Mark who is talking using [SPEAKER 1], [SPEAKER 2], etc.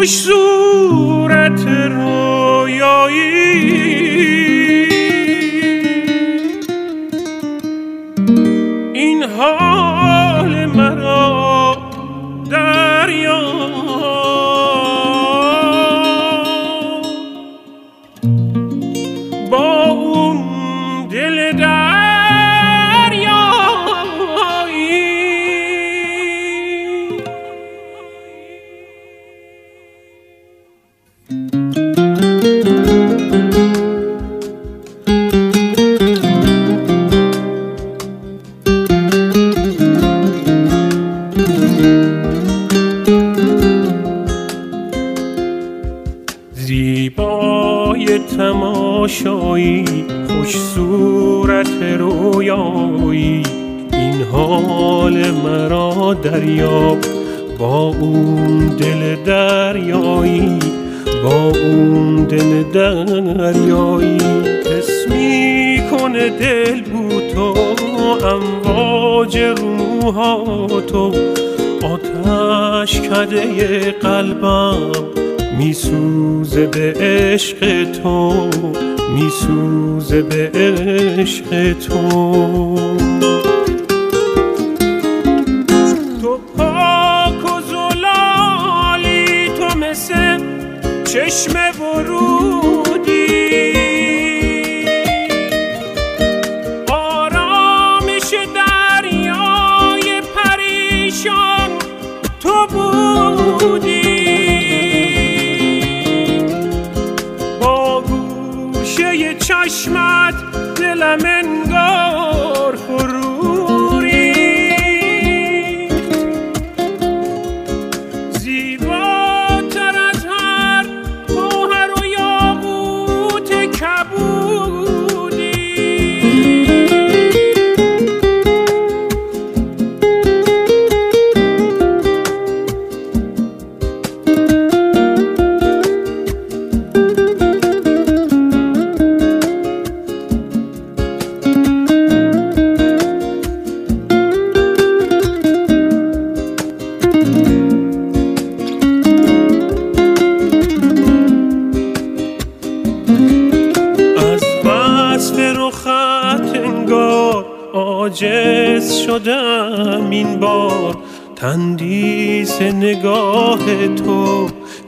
[SPEAKER 1] خوش صورت رویایی، این حال مرا دریا. با اون دل زیبای تماشایی، خوش صورت رویایی، این حال مرا دریاب. با اون دل دریایی، با اون دل دریایی، حس میکنه دل بو تو، امواج روحاتو، آتش کده قلبم میسوزه به عشق تو، میسوزه به عشق تو. تو پاک و زلالی، تو مثل چشم ورودی، آرامش دریای پریشان تو بودی. چشمت دلم انگار فرو ریخت، زیباتر از هر گوهر و یاقوت کبودی. رخت انگار عاجز شدم این بار، تندیس نگاه تو